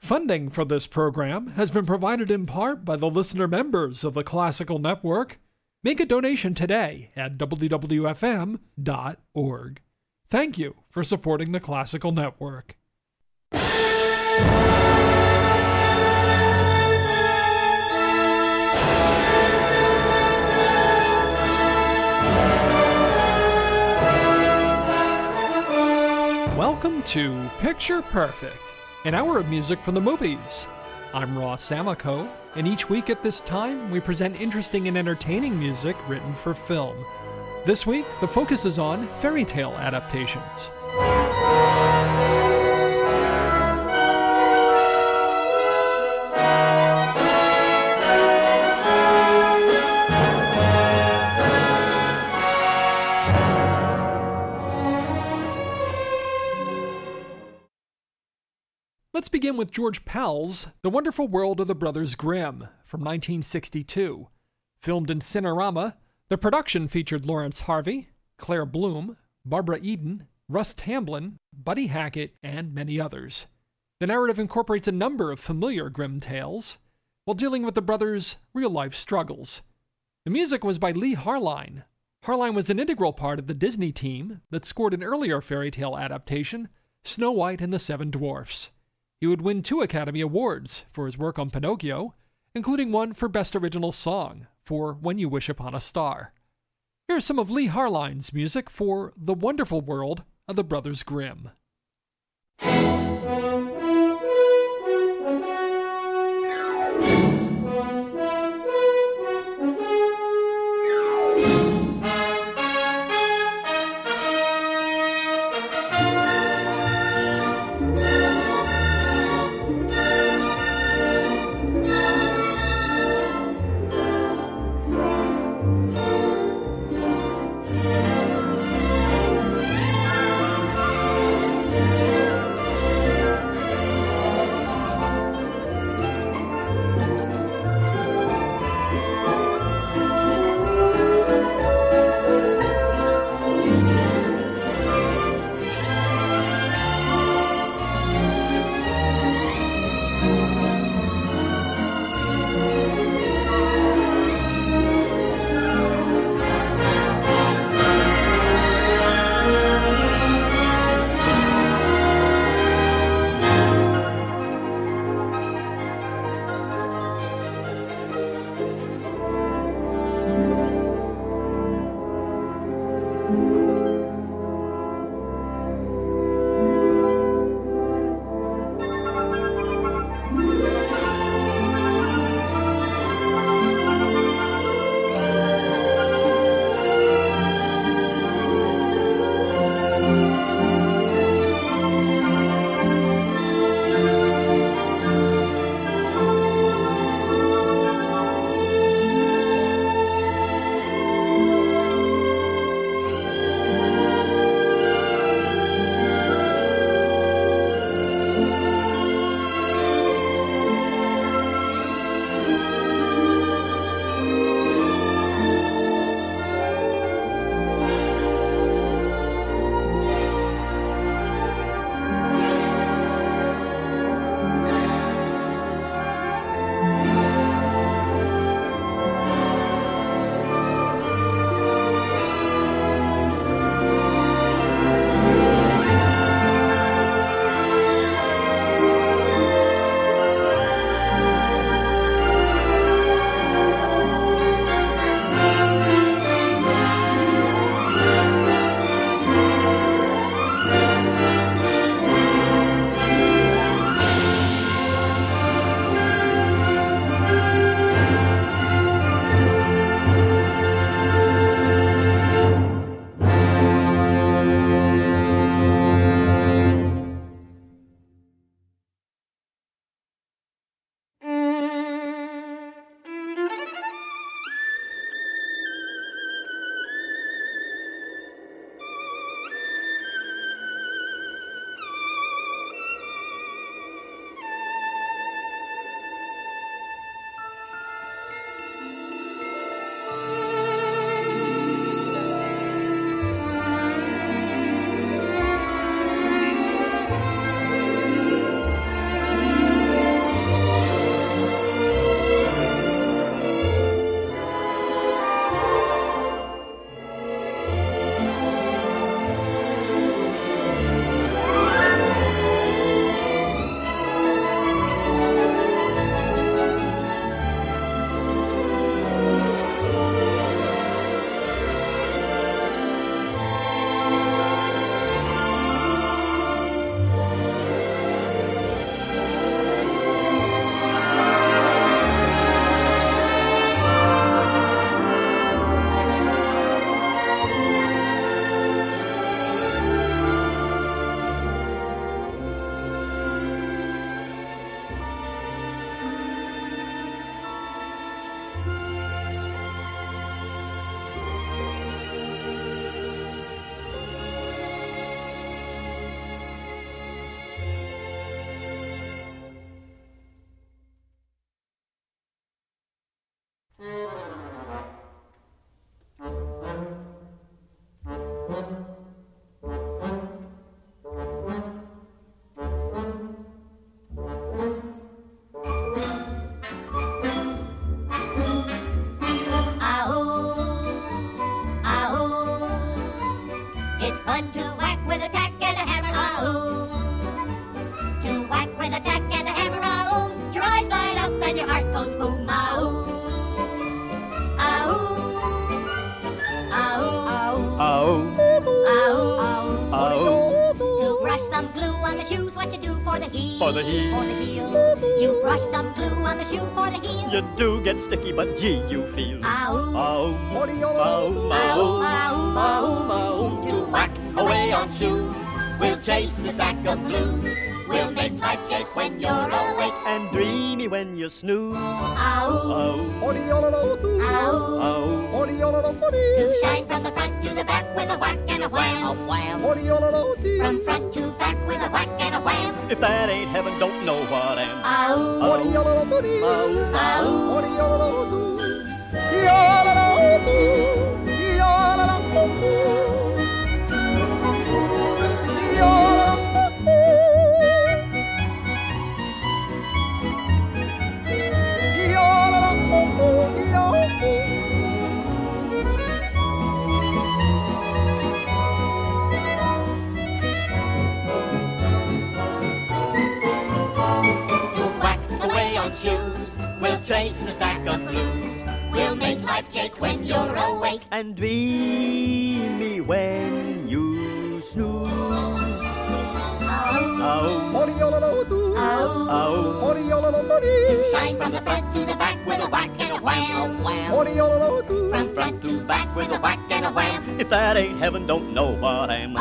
Funding for this program has been provided in part by the listener members of the Classical Network. Make a donation today at www.fm.org. Thank you for supporting the Classical Network. Welcome to Picture Perfect, an hour of music from the movies. I'm Ross Samaco, and each week at this time, we present interesting and entertaining music written for film. This week, the focus is on fairy tale adaptations. Let's begin with George Pal's The Wonderful World of the Brothers Grimm from 1962. Filmed in Cinerama, the production featured Lawrence Harvey, Claire Bloom, Barbara Eden, Russ Tamblyn, Buddy Hackett, and many others. The narrative incorporates a number of familiar Grimm tales, while dealing with the brothers' real-life struggles. The music was by Lee Harline. Harline was an integral part of the Disney team that scored an earlier fairy tale adaptation, Snow White and the Seven Dwarfs. He would win 2 Academy Awards for his work on Pinocchio, including one for Best Original Song for When You Wish Upon a Star. Here's some of Lee Harline's music for The Wonderful World of the Brothers Grimm. attack and a hammer, ah-oo. Your eyes light up and your heart goes boom, ah-oo. Ah-oo. Ah-oo. Ah-oo. Ah-oo. Ah-oo. To brush some glue on the shoes, what you do for the heel? For the heel. For the heel. You brush some glue on the shoe for the heel. You do get sticky, but gee, you feel. Ah-oo. Ah-oo. Ah-oo. Ah-oo. Ah-oo. To whack away on shoes, we'll chase a stack of blues. We'll make life jake when you're awake and dreamy when you snooze. Ah-oo. Ah-oo. Ah-oo. Ah-oo. To shine from the front to the back with a whack and a wham. A wham. From front to back with a whack and a wham. If that ain't heaven, don't know what am. Ah-oo. Ah-oo. Ah-oo. Shoes, we'll chase a stack of blues. We'll make life jake when you're awake and dreamy when you snooze. Oh, oh, to shine from the front to the back with a whack and a wham. From front to back with a whack and a wham. If that ain't heaven, don't know what am.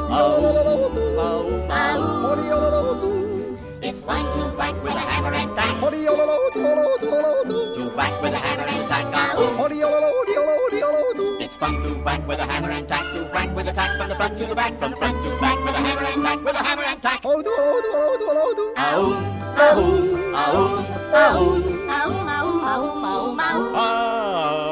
It's fun to whack with a hammer and tack. To whack with a hammer and tack. It's fun to whack with a hammer and tack. To whack with a tack from the front to the back. From the front to back with a hammer and tack. With a hammer and tack. Ahoo, ahoo, ahoo, ahoo, ahoo, ahoo, ahoo, ahoo.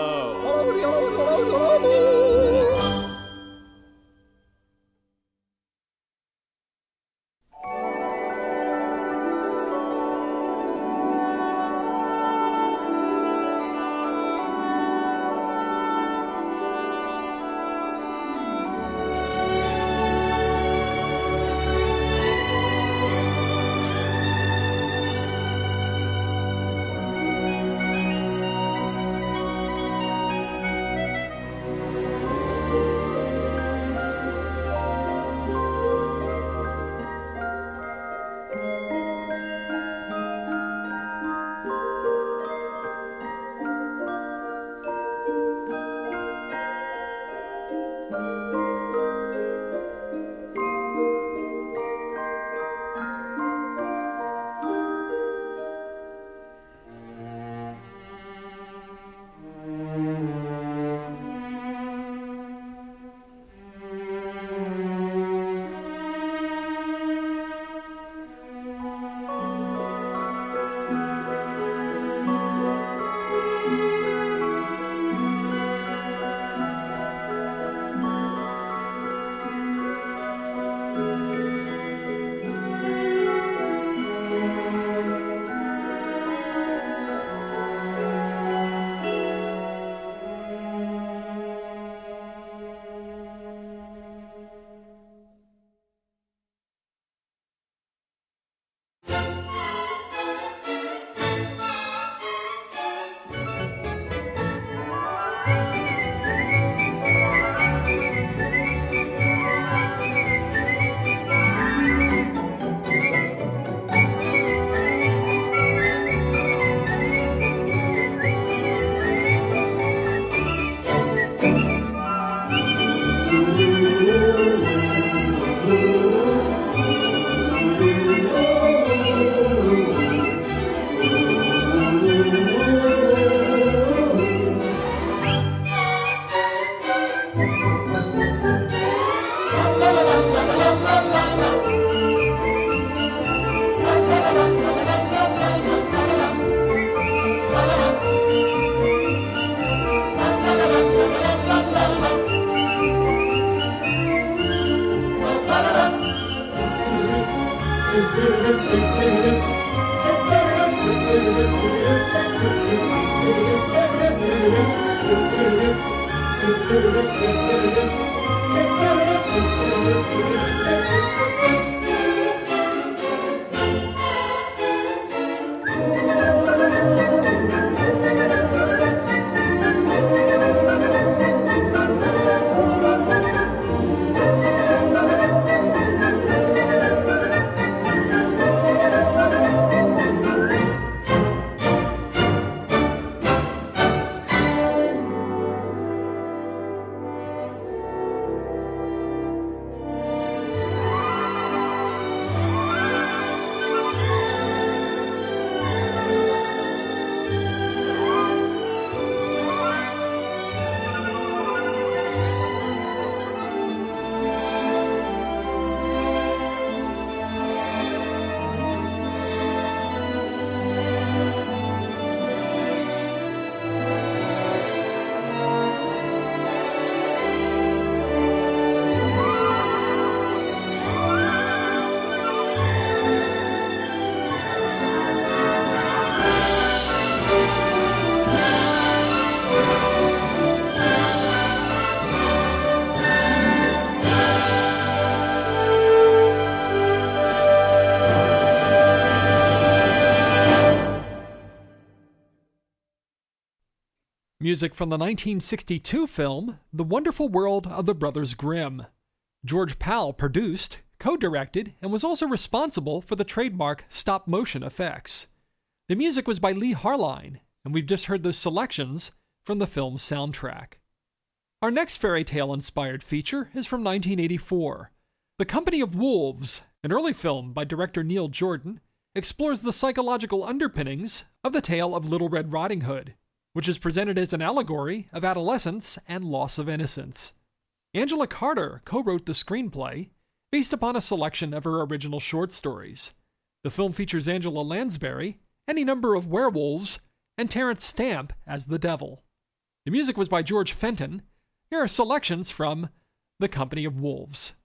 Music from the 1962 film The Wonderful World of the Brothers Grimm. George Pal produced, co-directed, and was also responsible for the trademark stop-motion effects. The music was by Lee Harline, and we've just heard those selections from the film's soundtrack. Our next fairy tale-inspired feature is from 1984. The Company of Wolves, an early film by director Neil Jordan, explores the psychological underpinnings of the tale of Little Red Riding Hood, which is presented as an allegory of adolescence and loss of innocence. Angela Carter co-wrote the screenplay, based upon a selection of her original short stories. The film features Angela Lansbury, any number of werewolves, and Terence Stamp as the devil. The music was by George Fenton. Here are selections from The Company of Wolves.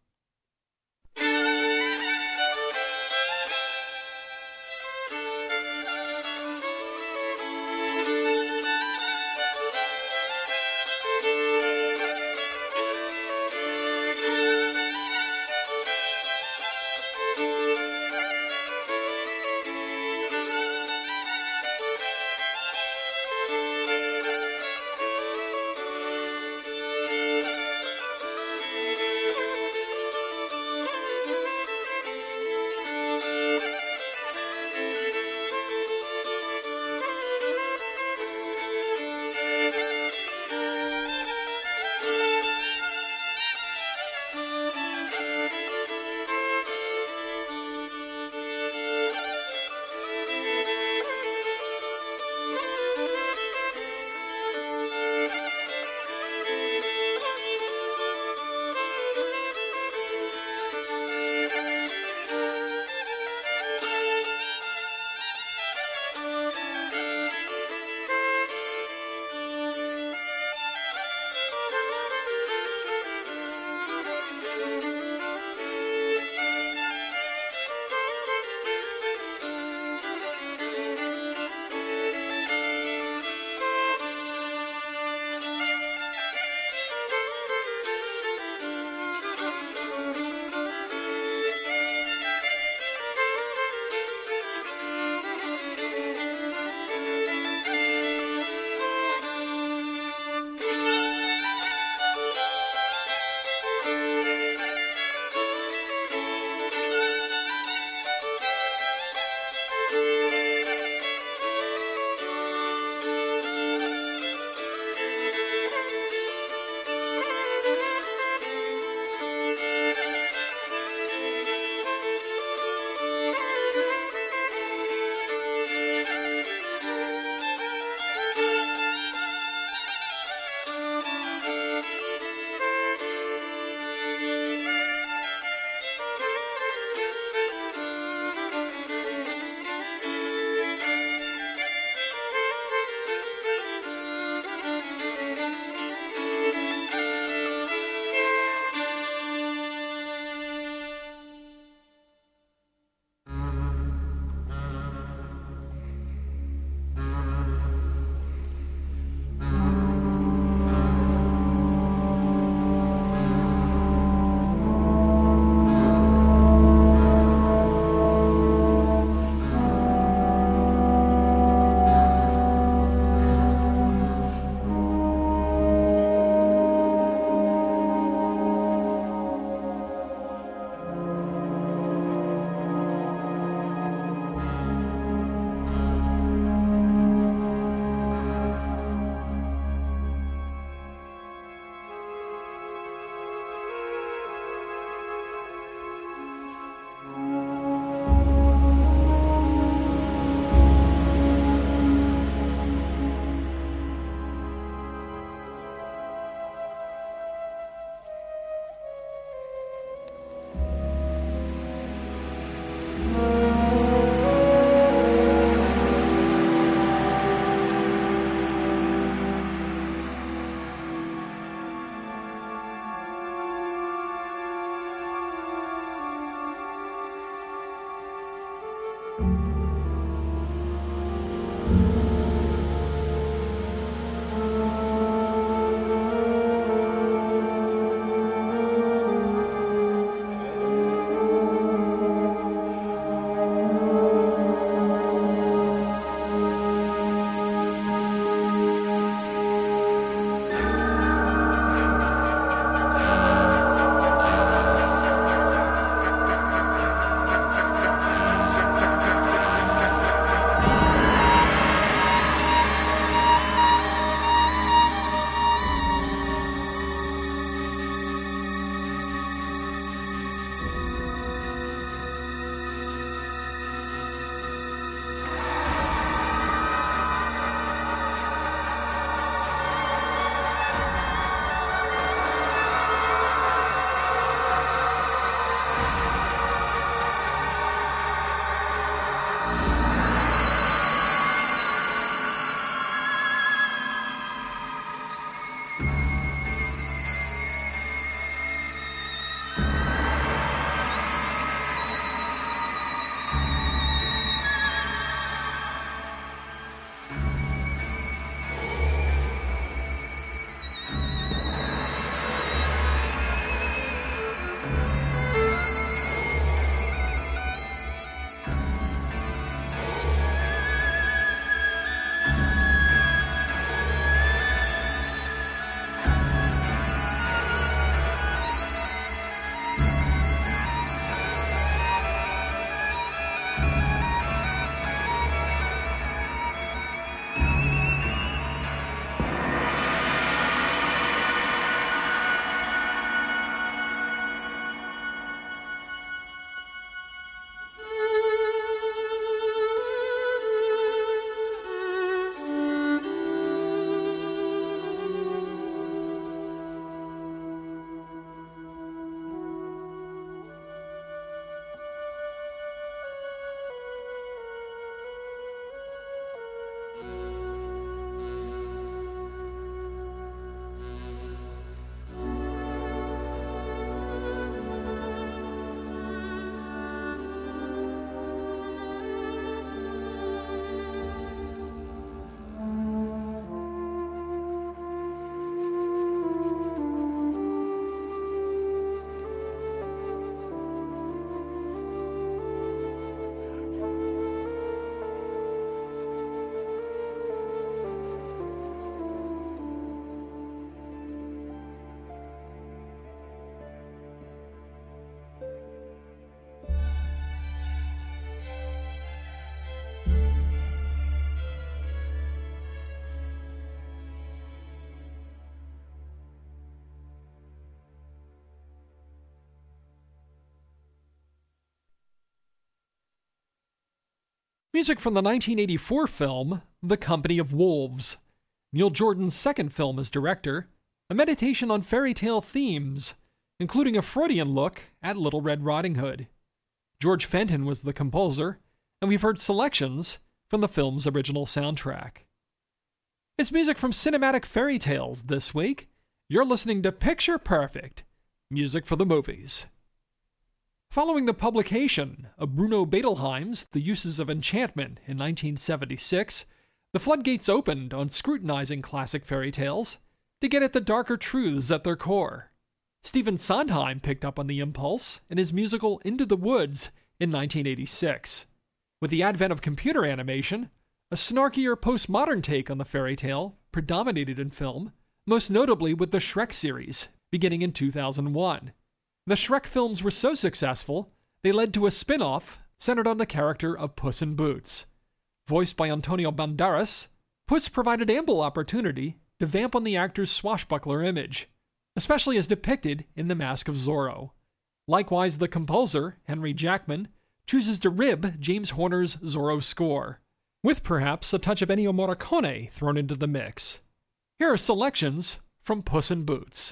Music from the 1984 film The Company of Wolves, Neil Jordan's second film as director, a meditation on fairy tale themes, including a Freudian look at Little Red Riding Hood. George Fenton was the composer, and we've heard selections from the film's original soundtrack. It's music from Cinematic Fairy Tales this week. You're listening to Picture Perfect, music for the movies. Following the publication of Bruno Bettelheim's The Uses of Enchantment in 1976, the floodgates opened on scrutinizing classic fairy tales to get at the darker truths at their core. Stephen Sondheim picked up on the impulse in his musical Into the Woods in 1986. With the advent of computer animation, a snarkier postmodern take on the fairy tale predominated in film, most notably with the Shrek series, beginning in 2001. The Shrek films were so successful, they led to a spin-off centered on the character of Puss in Boots. Voiced by Antonio Banderas, Puss provided ample opportunity to vamp on the actor's swashbuckler image, especially as depicted in The Mask of Zorro. Likewise, the composer, Henry Jackman, chooses to rib James Horner's Zorro score, with perhaps a touch of Ennio Morricone thrown into the mix. Here are selections from Puss in Boots.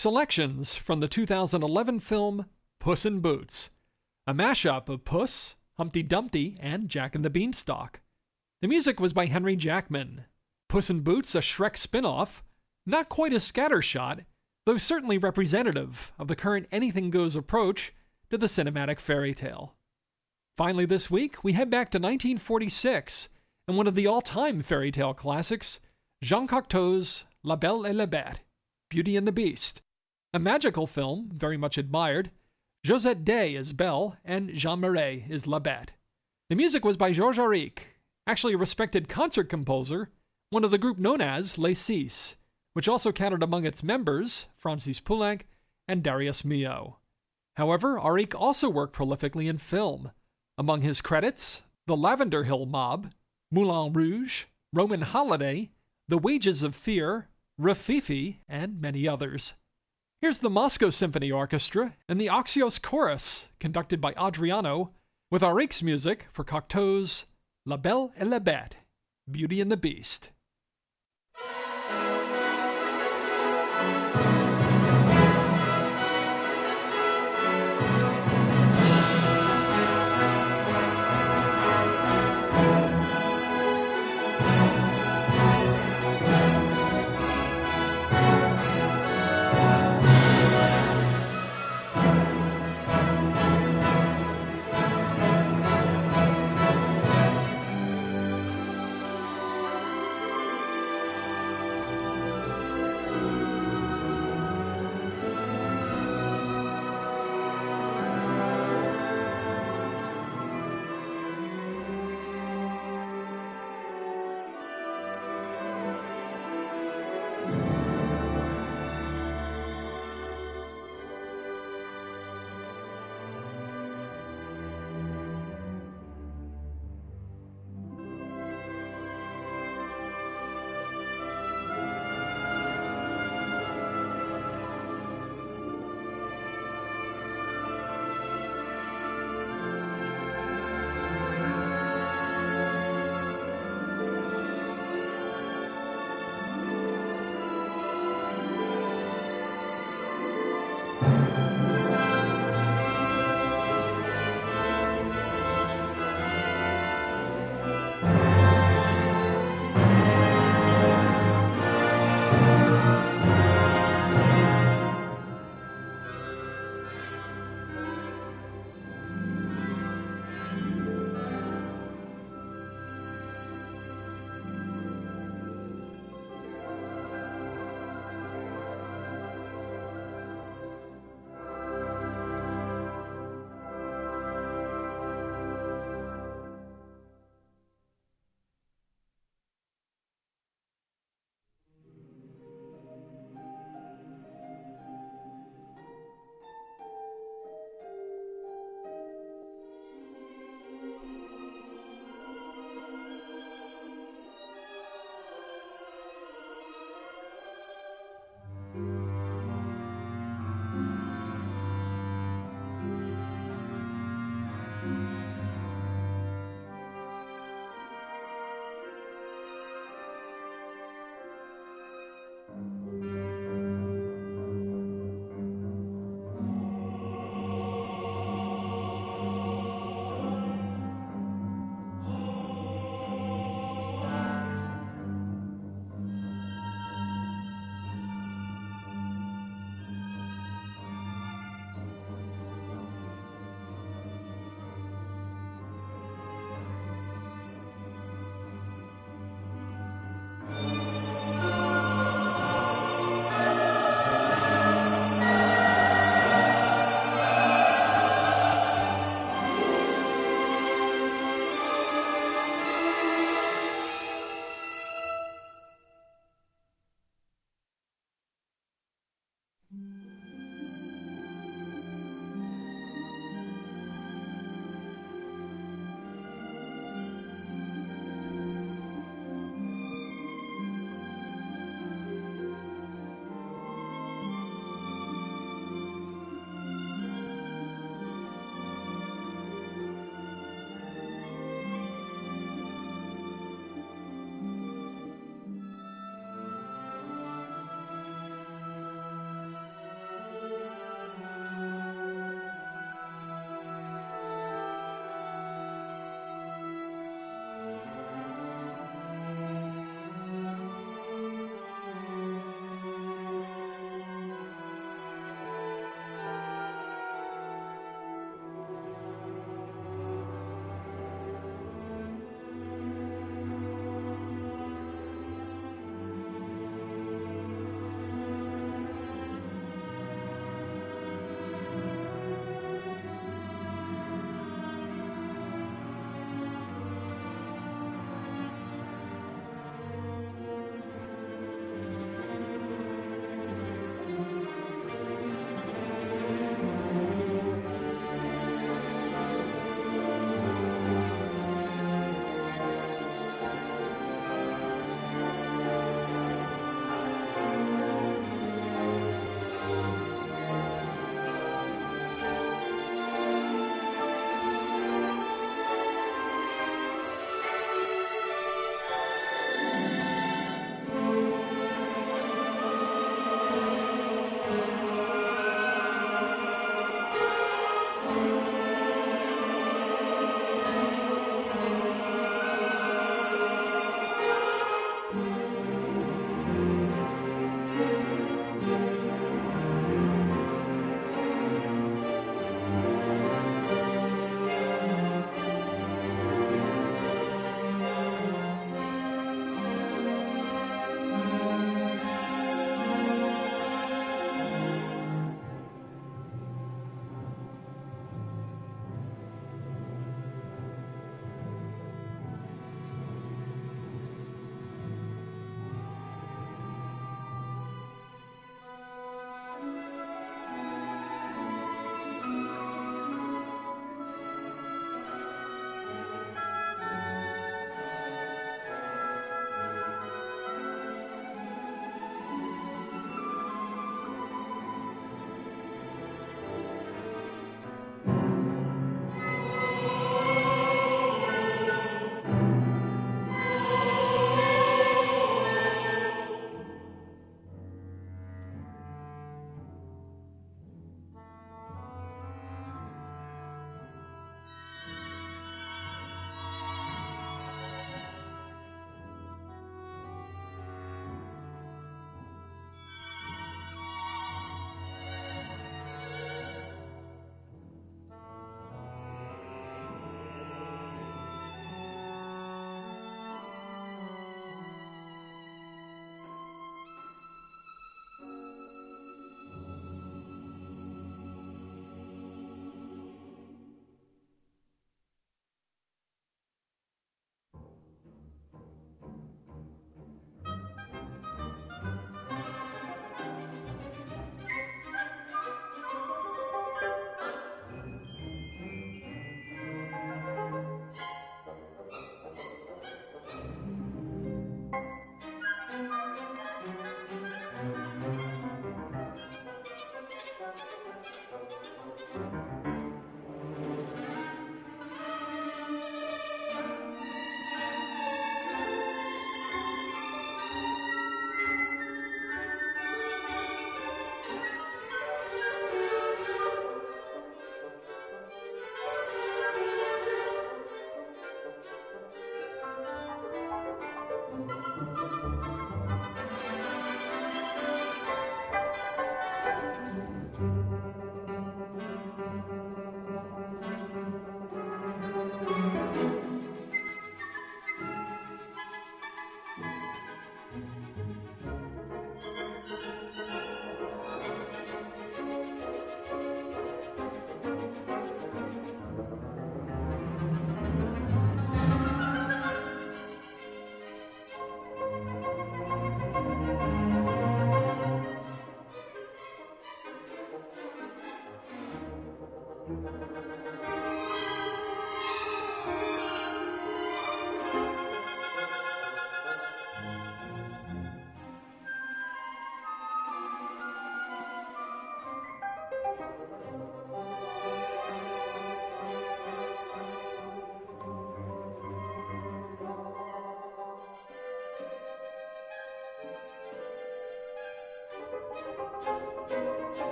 Selections from the 2011 film Puss in Boots, a mashup of Puss, Humpty Dumpty, and Jack and the Beanstalk. The music was by Henry Jackman. Puss in Boots, a Shrek spin-off, not quite a scattershot, though certainly representative of the current anything goes approach to the cinematic fairy tale. Finally this week, we head back to 1946 and one of the all-time fairy tale classics, Jean Cocteau's La Belle et la Bête, Beauty and the Beast. A magical film, very much admired. Josette Day is Belle, and Jean Marais is La Bête. The music was by Georges Auric, actually a respected concert composer, one of the group known as Les Six, which also counted among its members Francis Poulenc and Darius Milhaud. However, Auric also worked prolifically in film. Among his credits, The Lavender Hill Mob, Moulin Rouge, Roman Holiday, The Wages of Fear, Rafifi, and many others. Here's the Moscow Symphony Orchestra and the Axios Chorus, conducted by Adriano, with Auric's music for Cocteau's La Belle et la Bête, Beauty and the Beast.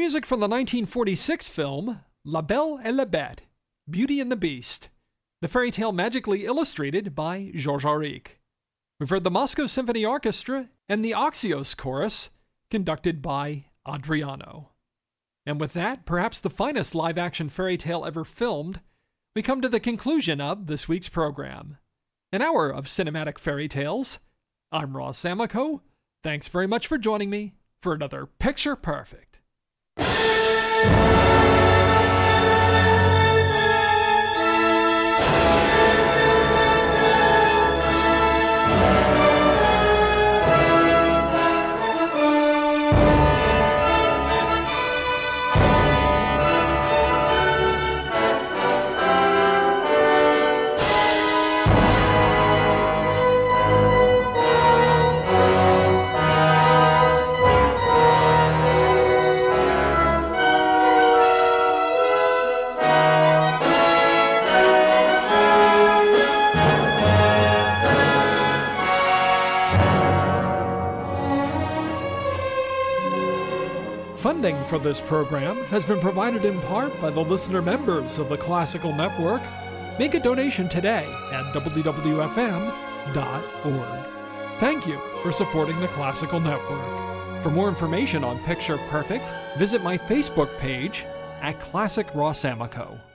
music from the 1946 film La Belle et la Bête, Beauty and the Beast, the fairy tale magically illustrated by Georges Auric. We've heard the Moscow Symphony Orchestra and the Axios Chorus, conducted by Adriano. And with that, perhaps the finest live-action fairy tale ever filmed, we come to the conclusion of this week's program. An hour of cinematic fairy tales. I'm Ross Amico. Thanks very much for joining me for another Picture Perfect. Funding for this program has been provided in part by the listener members of the Classical Network. Make a donation today at www.fm.org. Thank you for supporting the Classical Network. For more information on Picture Perfect, visit my Facebook page at Classic Ross Amico.